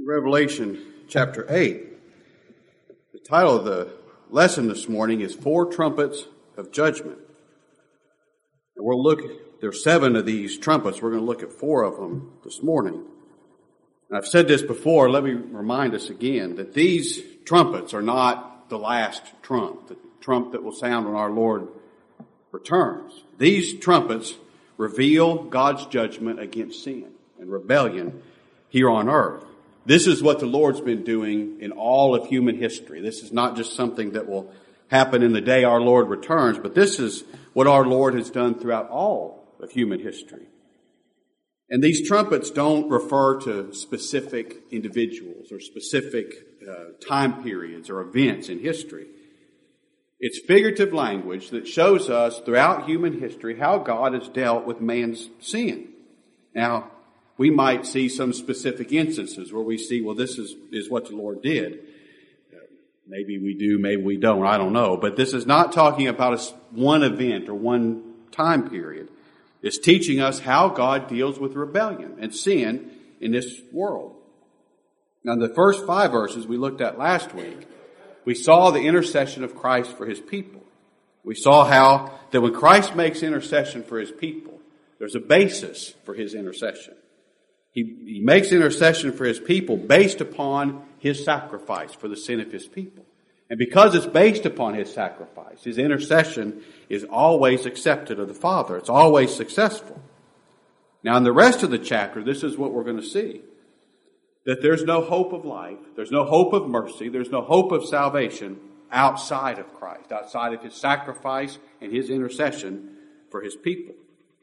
Revelation chapter 8. The title of the lesson this morning is Four Trumpets of Judgment. And we'll look, there are 7 of these trumpets. We're going to look at 4 of them this morning. And I've said this before, let me remind us again that these trumpets are not the last trump, the trump that will sound when our Lord returns. These trumpets reveal God's judgment against sin and rebellion here on earth. This is what the Lord's been doing in all of human history. This is not just something that will happen in the day our Lord returns, but this is what our Lord has done throughout all of human history. And these trumpets don't refer to specific individuals or specific time periods or events in history. It's figurative language that shows us throughout human history how God has dealt with man's sin. Now, we might see some specific instances where we see, well, this is what the Lord did. Maybe we do, maybe we don't, I don't know. But this is not talking about one event or one time period. It's teaching us how God deals with rebellion and sin in this world. Now, in the first 5 verses we looked at last week, we saw the intercession of Christ for His people. We saw how that when Christ makes intercession for His people, there's a basis for His intercession. He makes intercession for His people based upon His sacrifice for the sin of His people. And because it's based upon His sacrifice, His intercession is always accepted of the Father. It's always successful. Now in the rest of the chapter, this is what we're going to see. That there's no hope of life, there's no hope of mercy, there's no hope of salvation outside of Christ, outside of His sacrifice and His intercession for His people.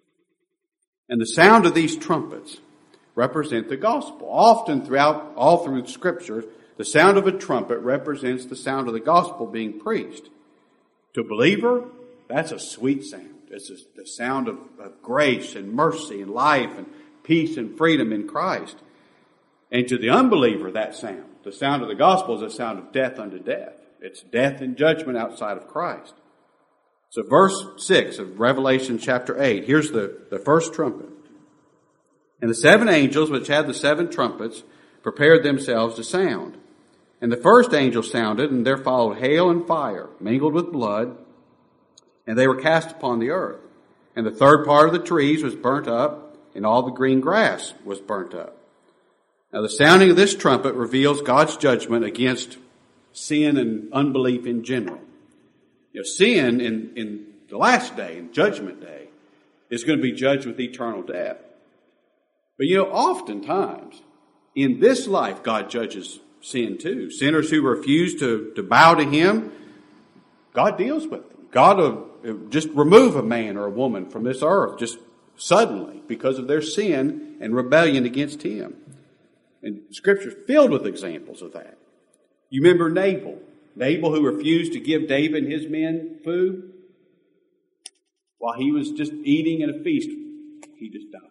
And the sound of these trumpets represent the gospel. Often all through Scripture, the sound of a trumpet represents the sound of the gospel being preached. To a believer, that's a sweet sound. It's the sound of grace and mercy and life and peace and freedom in Christ. And to the unbeliever, that sound, the sound of the gospel, is a sound of death unto death. It's death and judgment outside of Christ. So verse 6 of Revelation chapter 8, here's the first trumpet. And the 7 angels which had the 7 trumpets prepared themselves to sound. And the first angel sounded, and there followed hail and fire, mingled with blood, and they were cast upon the earth. And the third part of the trees was burnt up, and all the green grass was burnt up. Now the sounding of this trumpet reveals God's judgment against sin and unbelief in general. Sin in the last day, in Judgment Day, is going to be judged with eternal death. But oftentimes, in this life, God judges sin too. Sinners who refuse to bow to Him, God deals with them. God will just remove a man or a woman from this earth just suddenly because of their sin and rebellion against Him. And Scripture is filled with examples of that. You remember Nabal who refused to give David and his men food? While he was just eating at a feast, he just died.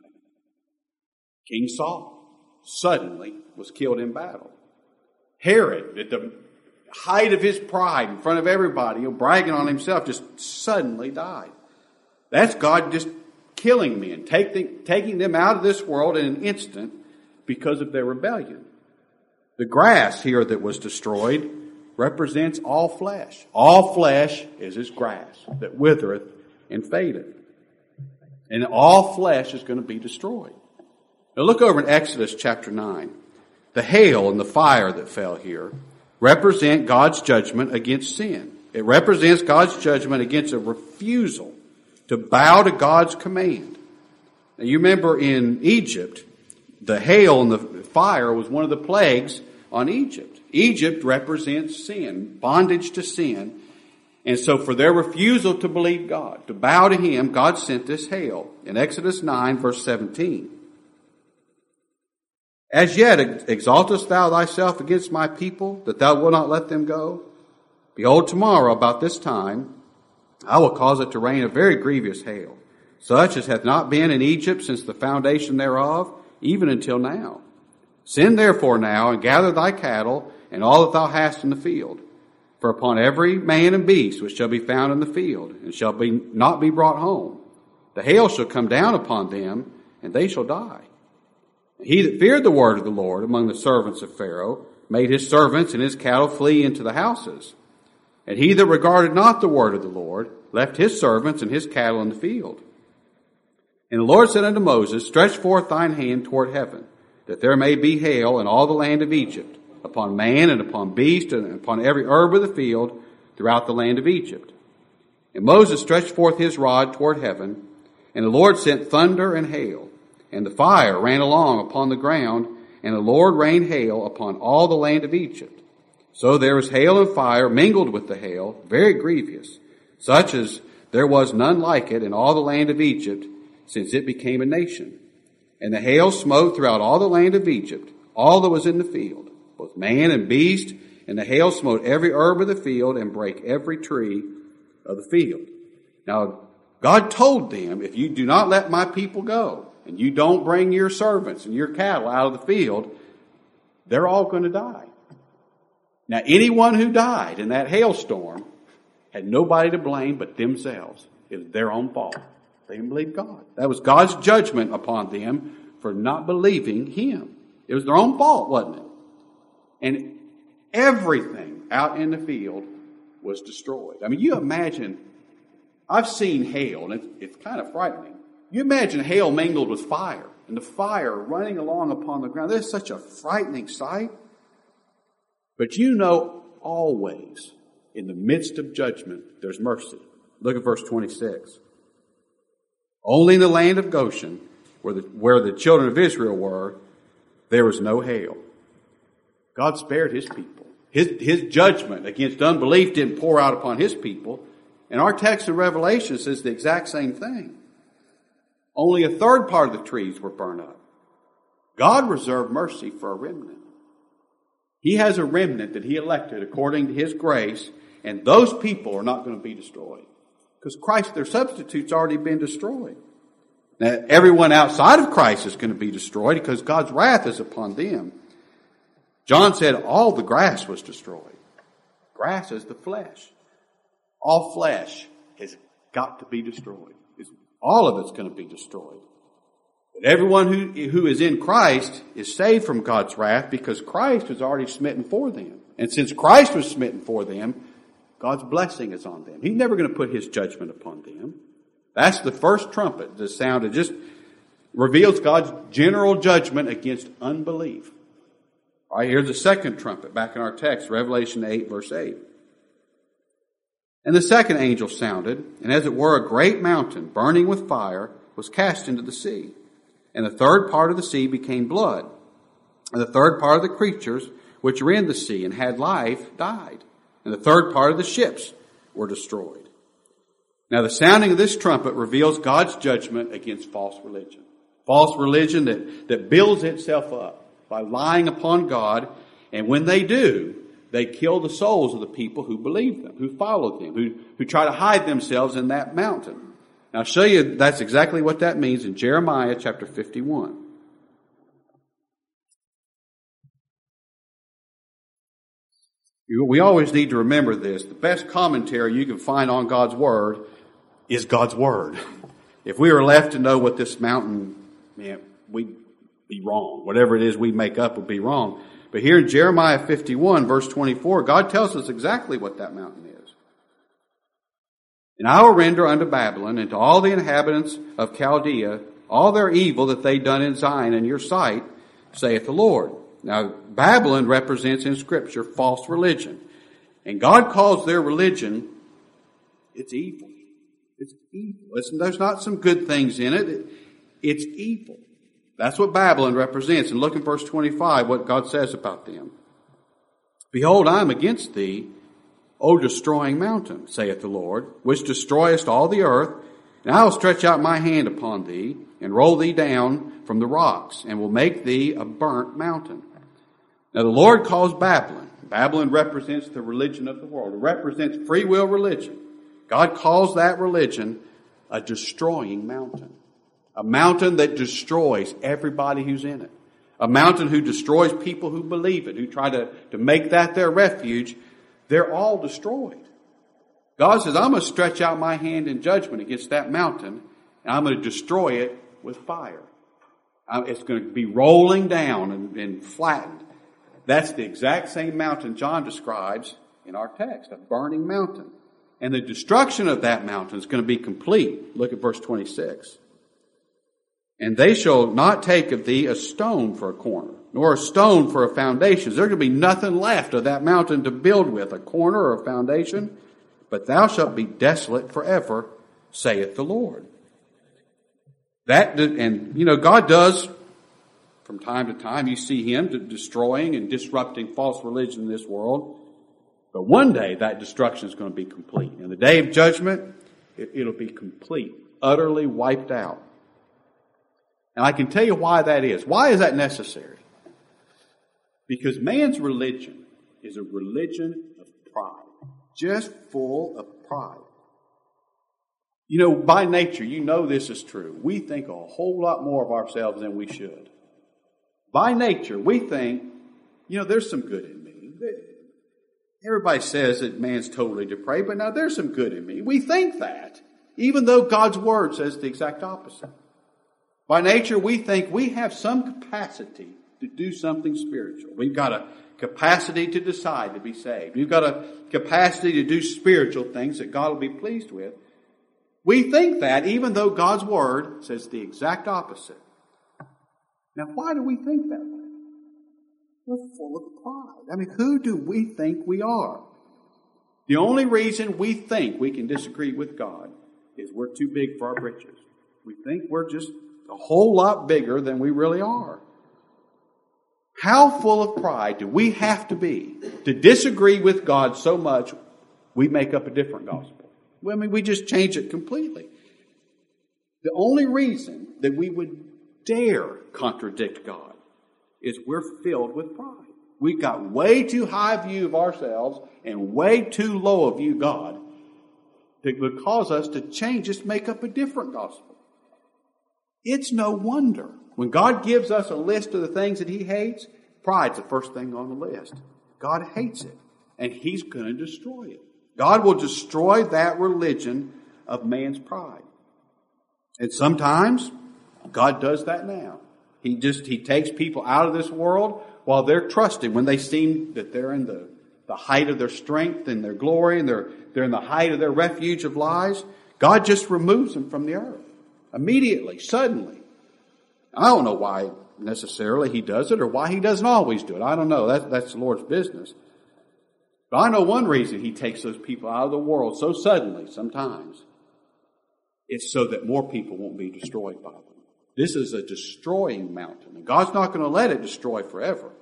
King Saul suddenly was killed in battle. Herod, at the height of his pride in front of everybody, bragging on himself, just suddenly died. That's God just killing men, taking them out of this world in an instant because of their rebellion. The grass here that was destroyed represents all flesh. All flesh is as grass that withereth and fadeth. And all flesh is going to be destroyed. Now look over in Exodus chapter 9. The hail and the fire that fell here represent God's judgment against sin. It represents God's judgment against a refusal to bow to God's command. Now you remember in Egypt, the hail and the fire was one of the plagues on Egypt. Egypt represents sin, bondage to sin. And so for their refusal to believe God, to bow to Him, God sent this hail. In Exodus 9 verse 17. As yet exaltest thou thyself against my people, that thou wilt not let them go? Behold, tomorrow about this time I will cause it to rain a very grievous hail, such as hath not been in Egypt since the foundation thereof, even until now. Send therefore now, and gather thy cattle, and all that thou hast in the field. For upon every man and beast which shall be found in the field, and shall not be brought home, the hail shall come down upon them, and they shall die. He that feared the word of the Lord among the servants of Pharaoh made his servants and his cattle flee into the houses. And he that regarded not the word of the Lord left his servants and his cattle in the field. And the Lord said unto Moses, Stretch forth thine hand toward heaven, that there may be hail in all the land of Egypt, upon man and upon beast and upon every herb of the field throughout the land of Egypt. And Moses stretched forth his rod toward heaven, and the Lord sent thunder and hail, and the fire ran along upon the ground, and the Lord rained hail upon all the land of Egypt. So there was hail and fire mingled with the hail, very grievous, such as there was none like it in all the land of Egypt, since it became a nation. And the hail smote throughout all the land of Egypt, all that was in the field, both man and beast, and the hail smote every herb of the field and brake every tree of the field. Now, God told them, if you do not let my people go, and you don't bring your servants and your cattle out of the field, they're all going to die. Now, anyone who died in that hailstorm had nobody to blame but themselves. It was their own fault. They didn't believe God. That was God's judgment upon them for not believing Him. It was their own fault, wasn't it? And everything out in the field was destroyed. I mean, you imagine, I've seen hail, and it's kind of frightening. You imagine hail mingled with fire, and the fire running along upon the ground. That's such a frightening sight. But you know, always, in the midst of judgment, there's mercy. Look at verse 26. Only in the land of Goshen, where the children of Israel were, there was no hail. God spared His people. His judgment against unbelief didn't pour out upon His people. And our text in Revelation says the exact same thing. Only a third part of the trees were burned up. God reserved mercy for a remnant. He has a remnant that He elected according to His grace, and those people are not going to be destroyed. Because Christ, their substitute's already been destroyed. Now, everyone outside of Christ is going to be destroyed because God's wrath is upon them. John said all the grass was destroyed. Grass is the flesh. All flesh has got to be destroyed. All of it's going to be destroyed. But everyone who is in Christ is saved from God's wrath because Christ was already smitten for them. And since Christ was smitten for them, God's blessing is on them. He's never going to put His judgment upon them. That's the first trumpet that sounded. Just reveals God's general judgment against unbelief. All right, here's the second trumpet back in our text, Revelation 8, verse 8. And the second angel sounded, and as it were a great mountain burning with fire was cast into the sea. And the third part of the sea became blood. And the third part of the creatures which were in the sea and had life died. And the third part of the ships were destroyed. Now the sounding of this trumpet reveals God's judgment against false religion. False religion that builds itself up by lying upon God. And when they do, they kill the souls of the people who believe them, who follow them, who try to hide themselves in that mountain. Now I'll show you that's exactly what that means in Jeremiah chapter 51. We always need to remember this. The best commentary you can find on God's Word is God's Word. If we were left to know what this mountain meant, we'd be wrong. Whatever it is we make up would be wrong. But here in Jeremiah 51, verse 24, God tells us exactly what that mountain is. And I will render unto Babylon and to all the inhabitants of Chaldea all their evil that they done in Zion in your sight, saith the Lord. Now, Babylon represents in Scripture false religion. And God calls their religion, it's evil. It's evil. There's not some good things in it. It's evil. That's what Babylon represents. And look in verse 25, what God says about them. Behold, I am against thee, O destroying mountain, saith the Lord, which destroyest all the earth. And I will stretch out my hand upon thee, and roll thee down from the rocks, and will make thee a burnt mountain. Now the Lord calls Babylon. Babylon represents the religion of the world. It represents free will religion. God calls that religion a destroying mountain. A mountain that destroys everybody who's in it. A mountain who destroys people who believe it, who try to make that their refuge. They're all destroyed. God says, I'm going to stretch out my hand in judgment against that mountain, and I'm going to destroy it with fire. It's going to be rolling down and flattened. That's the exact same mountain John describes in our text, a burning mountain. And the destruction of that mountain is going to be complete. Look at verse 26. And they shall not take of thee a stone for a corner, nor a stone for a foundation. There's going to be nothing left of that mountain to build with, a corner or a foundation. But thou shalt be desolate forever, saith the Lord. God does, from time to time, you see him destroying and disrupting false religion in this world. But one day that destruction is going to be complete. In the day of judgment, it'll be complete, utterly wiped out. And I can tell you why that is. Why is that necessary? Because man's religion is a religion of pride, just full of pride. By nature, this is true. We think a whole lot more of ourselves than we should. By nature, we think, there's some good in me. Everybody says that man's totally depraved, but now there's some good in me. We think that, even though God's Word says the exact opposite. By nature, we think we have some capacity to do something spiritual. We've got a capacity to decide to be saved. We've got a capacity to do spiritual things that God will be pleased with. We think that, even though God's Word says the exact opposite. Now, why do we think that way? We're full of pride. Who do we think we are? The only reason we think we can disagree with God is we're too big for our britches. We think we're just a whole lot bigger than we really are. How full of pride do we have to be to disagree with God so much we make up a different gospel? We just change it completely. The only reason that we would dare contradict God is we're filled with pride. We've got way too high a view of ourselves and way too low a view of God that would cause us to change, just make up a different gospel. It's no wonder. When God gives us a list of the things that He hates, pride's the first thing on the list. God hates it, and He's going to destroy it. God will destroy that religion of man's pride. And sometimes God does that now. He takes people out of this world while they're trusting, when they seem that they're in the height of their strength and their glory, and they're in the height of their refuge of lies. God just removes them from the earth. Immediately, suddenly. I don't know why necessarily He does it, or why He doesn't always do it. I don't know. That's the Lord's business. But I know one reason He takes those people out of the world so suddenly sometimes. It's so that more people won't be destroyed by them. This is a destroying mountain, and God's not going to let it destroy forever.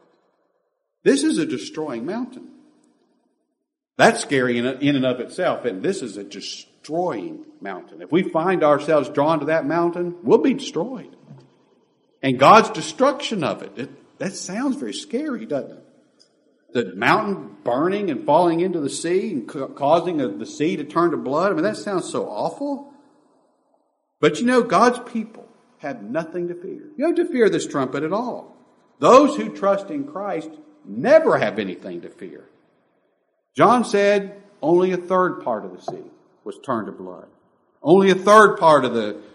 This is a destroying mountain. That's scary in and of itself, and this is a destroying mountain. If we find ourselves drawn to that mountain, we'll be destroyed. And God's destruction of it, that sounds very scary, doesn't it? The mountain burning and falling into the sea and causing the sea to turn to blood. That sounds so awful. But God's people have nothing to fear. You don't have to fear this trumpet at all. Those who trust in Christ never have anything to fear. John said only a third part of the sea was turned to blood. Only a third part of the,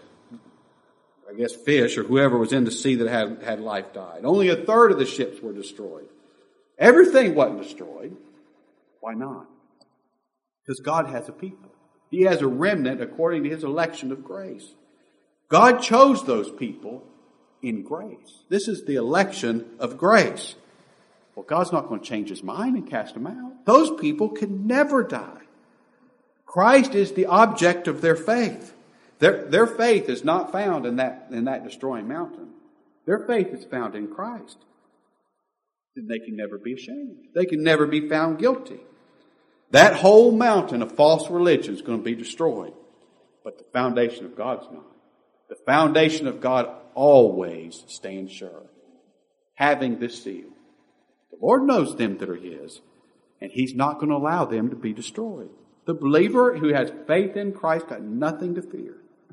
fish or whoever was in the sea that had life died. Only a third of the ships were destroyed. Everything wasn't destroyed. Why not? Because God has a people. He has a remnant according to His election of grace. God chose those people in grace. This is the election of grace. Well, God's not going to change His mind and cast them out. Those people can never die. Christ is the object of their faith. Their faith is not found in that destroying mountain. Their faith is found in Christ. And they can never be ashamed. They can never be found guilty. That whole mountain of false religion is going to be destroyed. But the foundation of God's not. The foundation of God always stands sure, having this seal. The Lord knows them that are His, and He's not going to allow them to be destroyed. The believer who has faith in Christ got nothing to fear.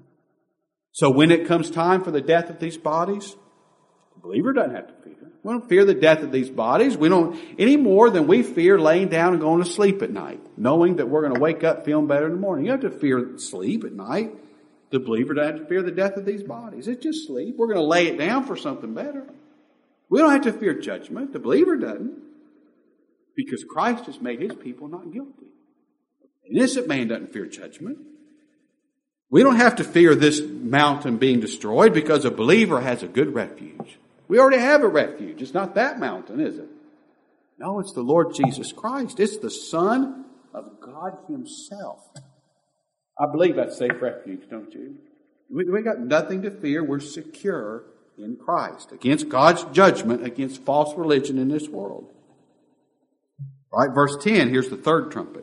So when it comes time for the death of these bodies, the believer doesn't have to fear. We don't fear the death of these bodies. We don't any more than we fear laying down and going to sleep at night, knowing that we're going to wake up feeling better in the morning. You don't have to fear sleep at night. The believer doesn't have to fear the death of these bodies. It's just sleep. We're going to lay it down for something better. We don't have to fear judgment. The believer doesn't. Because Christ has made his people not guilty. An innocent man doesn't fear judgment. We don't have to fear this mountain being destroyed because a believer has a good refuge. We already have a refuge. It's not that mountain, is it? No, it's the Lord Jesus Christ. It's the Son of God himself. I believe that's safe refuge, don't you? We got nothing to fear. We're secure in Christ against God's judgment against false religion in this world. All right, verse 10, here's the third trumpet.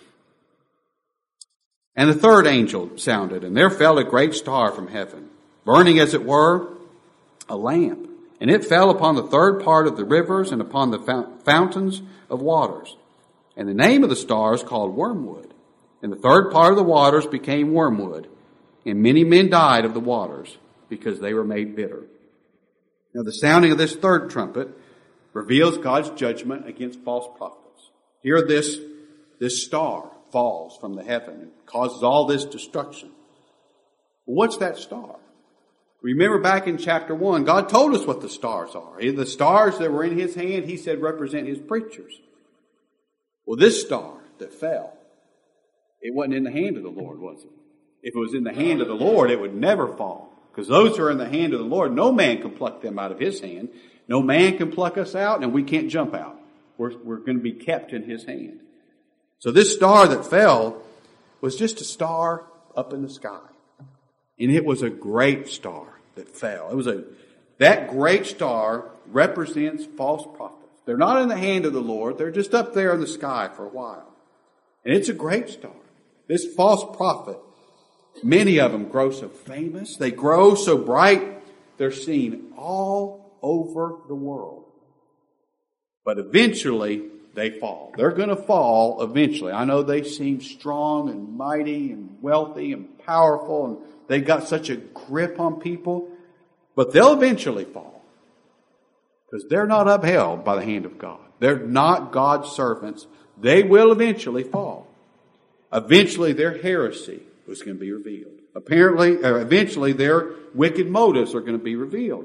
And the third angel sounded, and there fell a great star from heaven, burning as it were a lamp. And it fell upon the third part of the rivers and upon the fountains of waters. And the name of the star is called Wormwood. And the third part of the waters became wormwood. And many men died of the waters because they were made bitter. Now the sounding of this third trumpet reveals God's judgment against false prophets. Here this star falls from the heaven and causes all this destruction. What's that star? Remember back in chapter 1, God told us what the stars are. The stars that were in his hand, he said, represent his preachers. Well, this star that fell, it wasn't in the hand of the Lord, was it? If it was in the hand of the Lord, it would never fall. Because those who are in the hand of the Lord, no man can pluck them out of his hand. No man can pluck us out, and we can't jump out. We're going to be kept in his hand. So this star that fell was just a star up in the sky. And it was a great star that fell. That great star represents false prophets. They're not in the hand of the Lord. They're just up there in the sky for a while. And it's a great star. This false prophet, many of them grow so famous. They grow so bright. They're seen all over the world. But eventually, they fall. They're going to fall eventually. I know they seem strong and mighty and wealthy and powerful, and they've got such a grip on people, but they'll eventually fall because they're not upheld by the hand of God. They're not God's servants. They will eventually fall. Eventually, their heresy was going to be revealed. Eventually, their wicked motives are going to be revealed.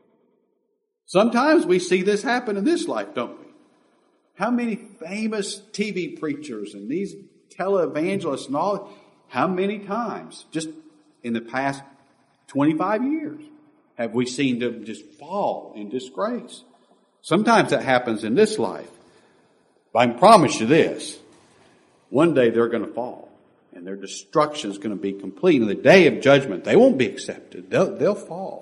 Sometimes we see this happen in this life, don't we? How many famous TV preachers and these televangelists and all, how many times, just in the past 25 years, have we seen them just fall in disgrace? Sometimes that happens in this life. But I can promise you this, one day they're going to fall and their destruction is going to be complete. In the day of judgment, they won't be accepted. They'll fall.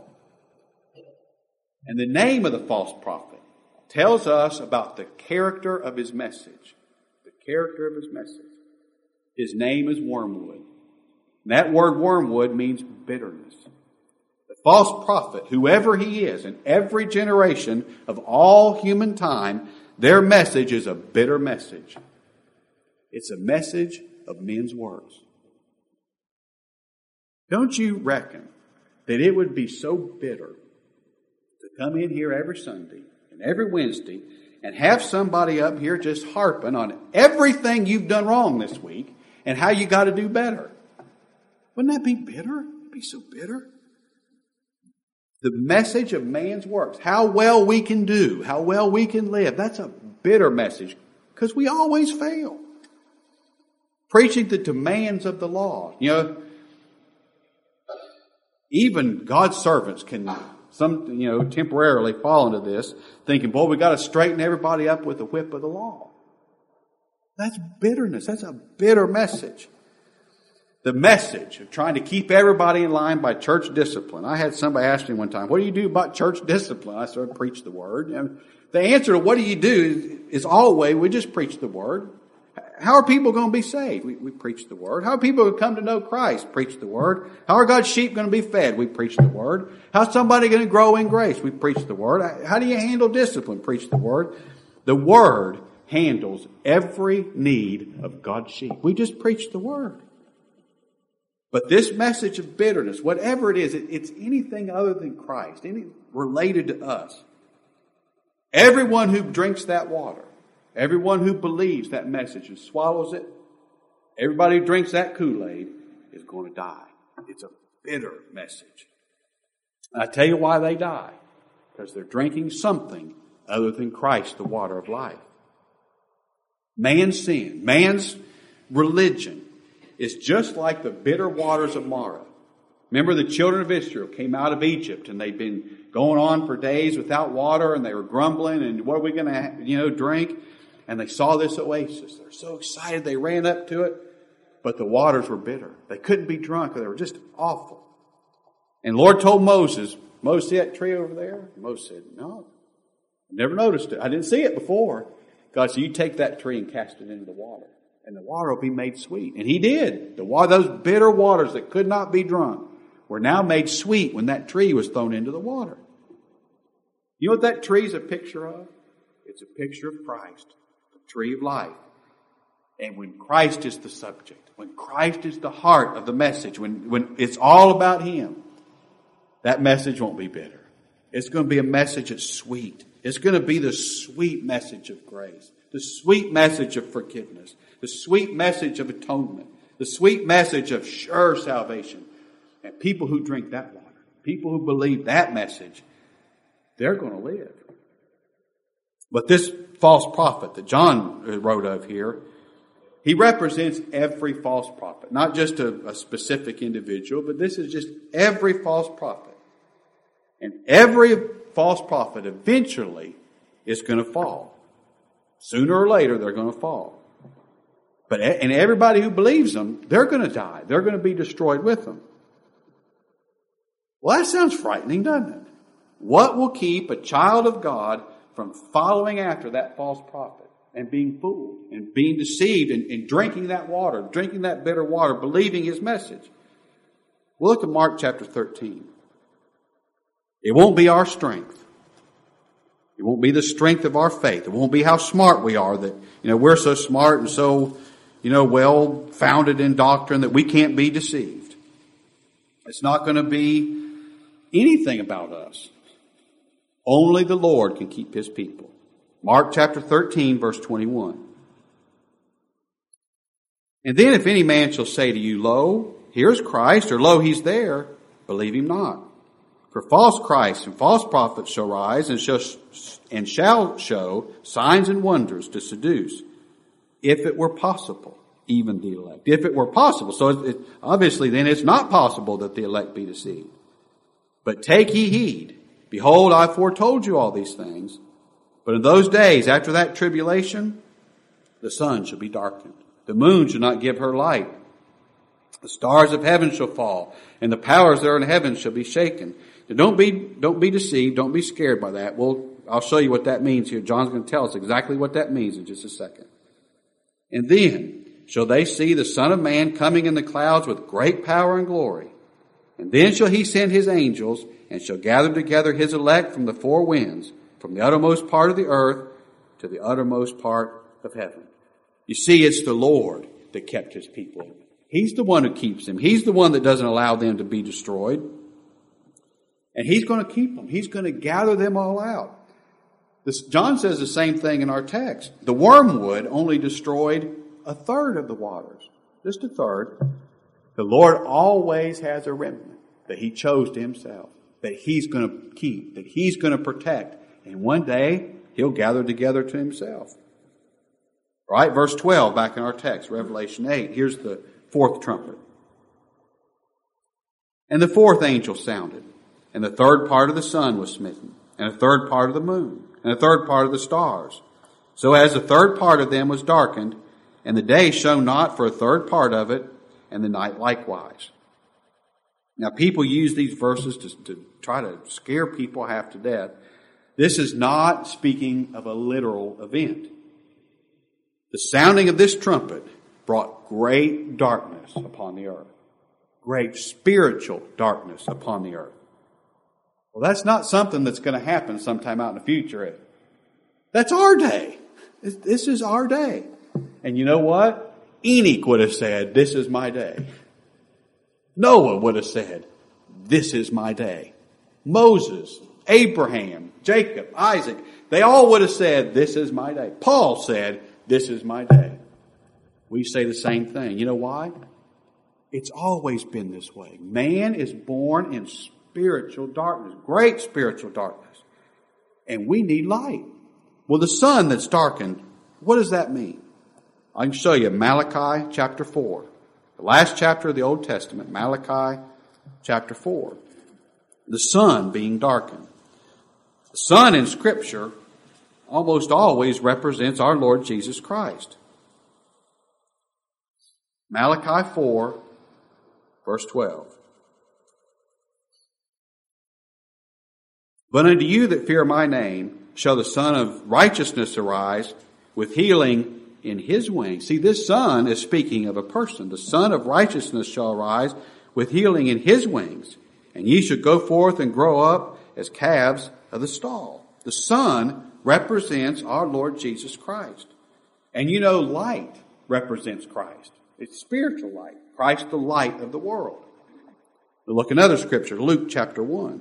And the name of the false prophet tells us about the character of his message. The character of his message. His name is Wormwood. And that word wormwood means bitterness. The false prophet, whoever he is, in every generation of all human time, their message is a bitter message. It's a message of men's works. Don't you reckon that it would be so bitter to come in here every Sunday and every Wednesday and have somebody up here just harping on everything you've done wrong this week and how you got to do better? Wouldn't that be bitter? It'd be so bitter. The message of man's works, how well we can do, how well we can live, that's a bitter message because we always fail. Preaching the demands of the law. You know, even God's servants can temporarily fall into this, thinking, boy, we got to straighten everybody up with the whip of the law. That's bitterness. That's a bitter message. The message of trying to keep everybody in line by church discipline. I had somebody ask me one time, what do you do about church discipline? I said, preach the word. And the answer to what do you do is always, we just preach the word. How are people going to be saved? We preach the word. How are people going to come to know Christ? Preach the word. How are God's sheep going to be fed? We preach the word. How's somebody going to grow in grace? We preach the word. How do you handle discipline? Preach the word. The word handles every need of God's sheep. We just preach the word. But this message of bitterness, whatever it is, it's anything other than Christ, any related to us. Everyone who drinks that water, everyone who believes that message and swallows it, everybody who drinks that Kool-Aid is going to die. It's a bitter message. And I tell you why they die. Because they're drinking something other than Christ, the water of life. Man's sin, man's religion is just like the bitter waters of Marah. Remember, the children of Israel came out of Egypt and they'd been going on for days without water and they were grumbling and what are we going to, drink? And they saw this oasis. They're so excited they ran up to it, but the waters were bitter. They couldn't be drunk. They were just awful. And the Lord told Moses, see that tree over there? Moses said, no, I never noticed it. I didn't see it before. God said, you take that tree and cast it into the water, and the water will be made sweet. And he did. Those bitter waters that could not be drunk were now made sweet when that tree was thrown into the water. You know what that tree is a picture of? It's a picture of Christ, the tree of life. And when Christ is the subject, when Christ is the heart of the message, when it's all about Him, that message won't be bitter. It's going to be a message that's sweet. It's going to be the sweet message of grace, the sweet message of forgiveness, the sweet message of atonement, the sweet message of sure salvation. And people who drink that water, people who believe that message, they're going to live. But this false prophet that John wrote of here, he represents every false prophet, not just a specific individual, but this is just every false prophet. And every false prophet eventually is going to fall. Sooner or later, they're going to fall. And everybody who believes them, they're going to die. They're going to be destroyed with them. Well, that sounds frightening, doesn't it? What will keep a child of God from following after that false prophet and being fooled and being deceived and drinking that water, drinking that bitter water, believing his message? We'll look at Mark chapter 13. It won't be our strength. It won't be the strength of our faith. It won't be how smart we are that, we're so smart and so, well founded in doctrine that we can't be deceived. It's not going to be anything about us. Only the Lord can keep His people. Mark chapter 13, verse 21. And then if any man shall say to you, lo, here's Christ, or lo, He's there, believe him not. For false Christs and false prophets shall rise and shall show signs and wonders to seduce, if it were possible, even the elect. If it were possible. So obviously then it's not possible that the elect be deceived. But take ye heed. Behold, I foretold you all these things. But in those days, after that tribulation, the sun shall be darkened. The moon shall not give her light. The stars of heaven shall fall, and the powers that are in heaven shall be shaken. Now, don't be deceived. Don't be scared by that. I'll show you what that means here. John's going to tell us exactly what that means in just a second. And then shall they see the Son of Man coming in the clouds with great power and glory. And then shall He send His angels, and shall gather together His elect from the four winds, from the uttermost part of the earth to the uttermost part of heaven. You see, it's the Lord that kept His people. He's the one who keeps them. He's the one that doesn't allow them to be destroyed. And He's going to keep them. He's going to gather them all out. John says the same thing in our text. The wormwood only destroyed a third of the waters. Just a third. The Lord always has a remnant that He chose to Himself, that He's going to keep, that He's going to protect. And one day, He'll gather together to Himself. All right, verse 12, back in our text, Revelation 8. Here's the fourth trumpet. And the fourth angel sounded, and the third part of the sun was smitten, and a third part of the moon, and a third part of the stars. So as the third part of them was darkened, and the day shone not for a third part of it, and the night likewise. Now, people use these verses to try to scare people half to death. This is not speaking of a literal event. The sounding of this trumpet brought great darkness upon the earth. Great spiritual darkness upon the earth. Well, that's not something that's going to happen sometime out in the future. That's our day. This is our day. And you know what? Enoch would have said, this is my day. Noah would have said, this is my day. Moses, Abraham, Jacob, Isaac, they all would have said, this is my day. Paul said, this is my day. We say the same thing. You know why? It's always been this way. Man is born in spiritual darkness, great spiritual darkness. And we need light. Well, the sun that's darkened, what does that mean? I can show you Malachi chapter 4. The last chapter of the Old Testament, Malachi chapter 4. The sun being darkened. The sun in Scripture almost always represents our Lord Jesus Christ. Malachi 4, verse 12. But unto you that fear my name shall the Son of Righteousness arise with healing in his wings. See, this Son is speaking of a person. The Son of Righteousness shall arise with healing in his wings, and ye shall go forth and grow up as calves of the stall. The Son represents our Lord Jesus Christ. And you know, light represents Christ. It's spiritual light. Christ, the light of the world. We'll look in other scripture, Luke chapter 1.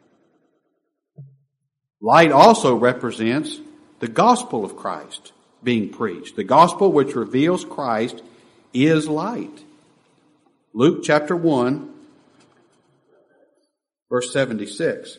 Light also represents the gospel of Christ being preached. The gospel which reveals Christ is light. Luke chapter 1, verse 76.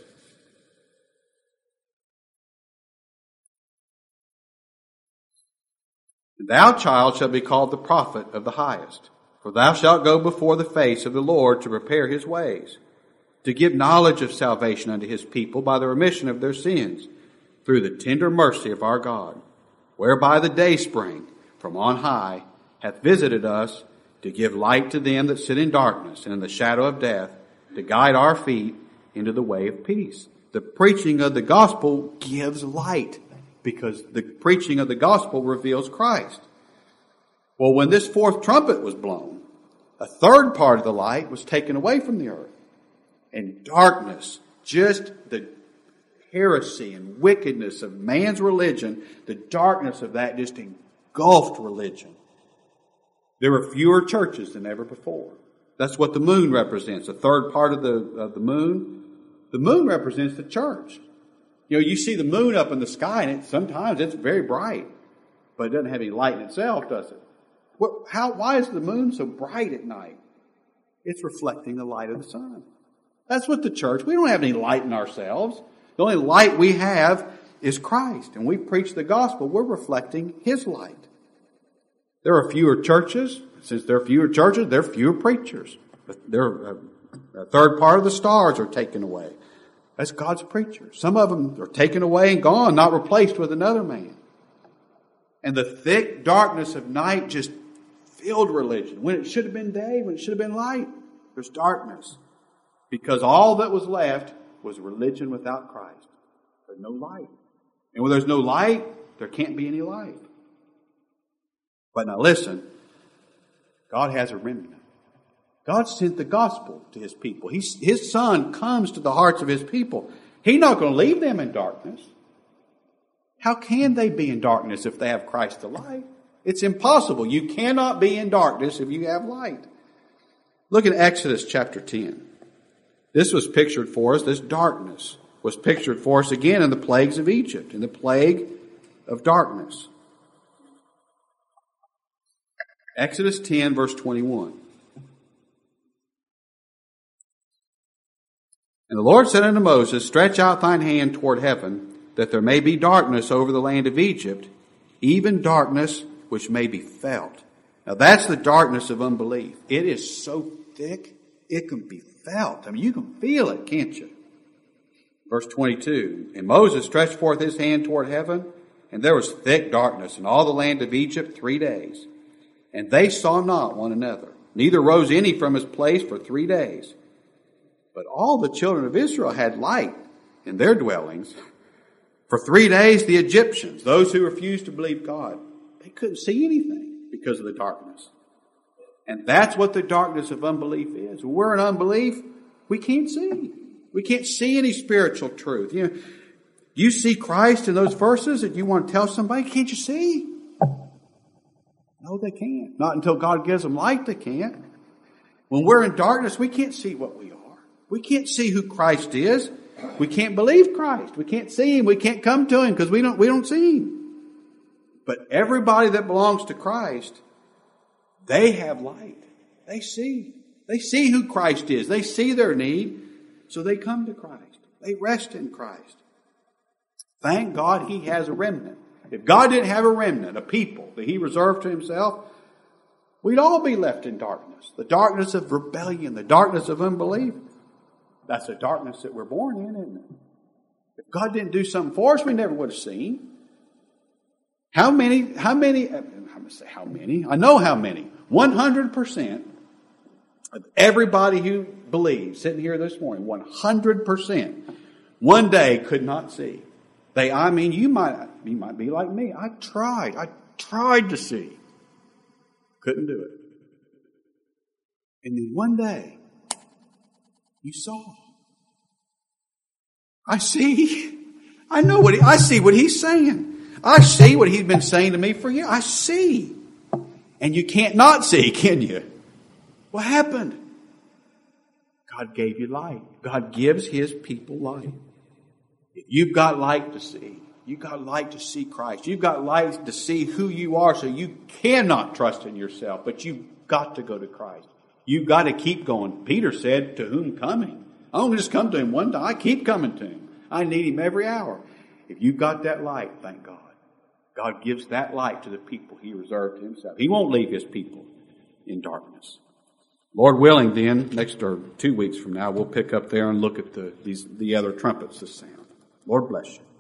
Thou, child, shalt be called the prophet of the highest, for thou shalt go before the face of the Lord to prepare his ways, to give knowledge of salvation unto his people by the remission of their sins, through the tender mercy of our God, whereby the dayspring from on high hath visited us, to give light to them that sit in darkness and in the shadow of death, to guide our feet into the way of peace. The preaching of the gospel gives light, because the preaching of the gospel reveals Christ. Well, when this fourth trumpet was blown, a third part of the light was taken away from the earth. And darkness, just the heresy and wickedness of man's religion, the darkness of that just engulfed religion. There were fewer churches than ever before. That's what the moon represents. A third part of the moon. The moon represents the church. You know, you see the moon up in the sky, and sometimes it's very bright, but it doesn't have any light in itself, does it? Why is the moon so bright at night? It's reflecting the light of the sun. That's what the church, we don't have any light in ourselves. The only light we have is Christ. And we preach the gospel, we're reflecting his light. There are fewer churches. Since there are fewer churches, there are fewer preachers. A third part of the stars are taken away. That's God's preachers. Some of them are taken away and gone, not replaced with another man. And the thick darkness of night just filled religion. When it should have been day, when it should have been light, there's darkness. Because all that was left was religion without Christ. There's no light. And when there's no light, there can't be any light. But now listen, God has a remnant. God sent the gospel to his people. His Son comes to the hearts of his people. He's not going to leave them in darkness. How can they be in darkness if they have Christ the light? It's impossible. You cannot be in darkness if you have light. Look at Exodus chapter 10. This was pictured for us, this darkness was pictured for us again in the plagues of Egypt, in the plague of darkness. Exodus 10, verse 21. And the Lord said unto Moses, stretch out thine hand toward heaven, that there may be darkness over the land of Egypt, even darkness which may be felt. Now that's the darkness of unbelief. It is so thick, it can be felt. I mean, you can feel it, can't you? Verse 22, and Moses stretched forth his hand toward heaven, and there was thick darkness in all the land of Egypt 3 days. And they saw not one another, neither rose any from his place for 3 days. But all the children of Israel had light in their dwellings. For 3 days the Egyptians, those who refused to believe God, they couldn't see anything because of the darkness. And that's what the darkness of unbelief is. When we're in unbelief, we can't see. We can't see any spiritual truth. You know, you see Christ in those verses that you want to tell somebody, can't you see? No, they can't. Not until God gives them light, they can't. When we're in darkness, we can't see what we are. We can't see who Christ is. We can't believe Christ. We can't see him. We can't come to him because we don't see him. But everybody that belongs to Christ, they have light. They see. They see who Christ is. They see their need, so they come to Christ. They rest in Christ. Thank God He has a remnant. If God didn't have a remnant, a people that He reserved to Himself, we'd all be left in darkness. The darkness of rebellion, the darkness of unbelief. That's the darkness that we're born in, isn't it? If God didn't do something for us, we never would have seen. How many, I'm going to say how many, I know how many, 100% of everybody who believes, sitting here this morning, 100%, one day could not see. You might be like me. I tried to see. Couldn't do it. And then one day, you saw. I see. I see what He's saying. I see what He's been saying to me for years. I see. And you can't not see, can you? What happened? God gave you light. God gives His people light. If you've got light to see, you've got light to see Christ. You've got light to see who you are, so you cannot trust in yourself, but you've got to go to Christ. You've got to keep going. Peter said, to whom coming? I don't just come to Him one time. I keep coming to Him. I need Him every hour. If you've got that light, thank God. God gives that light to the people He reserved to Himself. He won't leave His people in darkness. Lord willing, then, next or 2 weeks from now, we'll pick up there and look at the other trumpets that sound. Lord bless you.